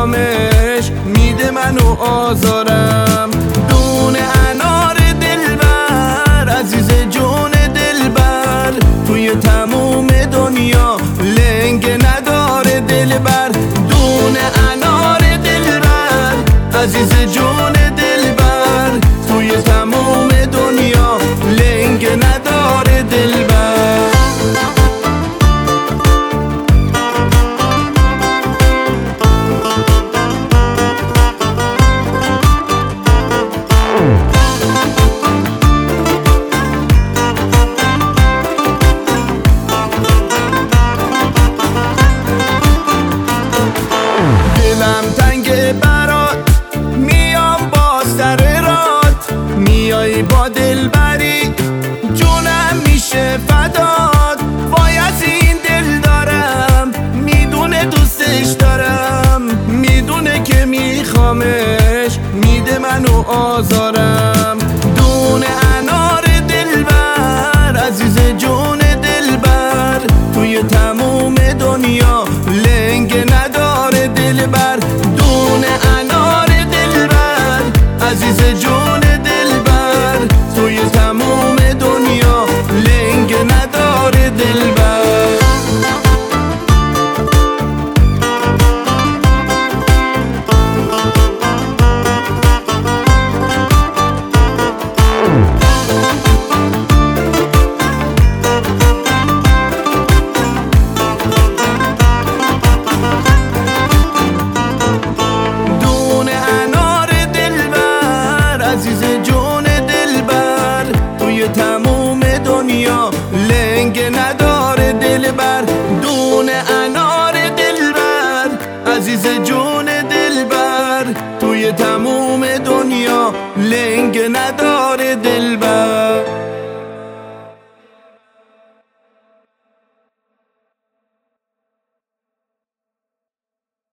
میخوامش میده منو آزارم. دونه انار دلبر عزیز جون دلبر توی تموم دنیا لنگ نداره دلبر. دونه انار دلبر عزیز جون دلبر توی تموم دنیا لنگ نداره دلبر. دلم تنگ برات میام با سر رات، میای با دلبری جونم میشه فدات. وای از این دل دارم میدونه دوستش دارم، میدونه که میخوامش میده منو آزارم. دونه انار دلبر عزیز جون دلبر توی تموم دنیا لنگ نداره دلبر. دونه انار دلبر عزیز جون دلبر توی تموم دنیا لنگ نداره دلبر. عزیز جون دلبر توی تموم دنیا لنگ نداره دلبر. دونه انار دلبر عزیز جون دلبر توی تموم دنیا لنگ نداره